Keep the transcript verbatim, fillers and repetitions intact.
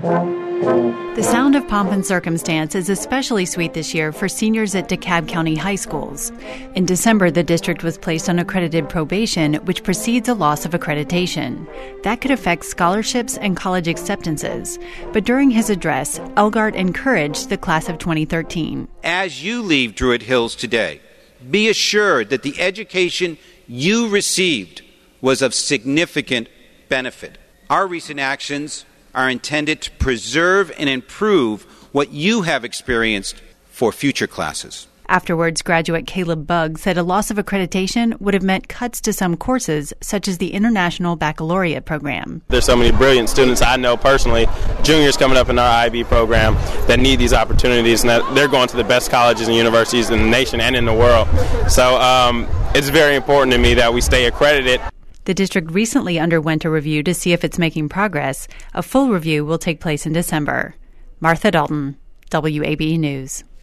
The sound of pomp and circumstance is especially sweet this year for seniors at DeKalb County high schools. In December, the district was placed on accredited probation, which precedes a loss of accreditation. That could affect scholarships and college acceptances. But during his address, Elgart encouraged the class of twenty thirteen. As you leave Druid Hills today, be assured that the education you received was of significant benefit. Our recent actions are intended to preserve and improve what you have experienced for future classes. Afterwards, graduate Caleb Bugg said a loss of accreditation would have meant cuts to some courses, such as the International Baccalaureate program. There's so many brilliant students I know personally, juniors coming up in our I B program, that need these opportunities, and that they're going to the best colleges and universities in the nation and in the world. So um, it's very important to me that we stay accredited. The district recently underwent a review to see if it's making progress. A full review will take place in December. Martha Dalton, W A B E News.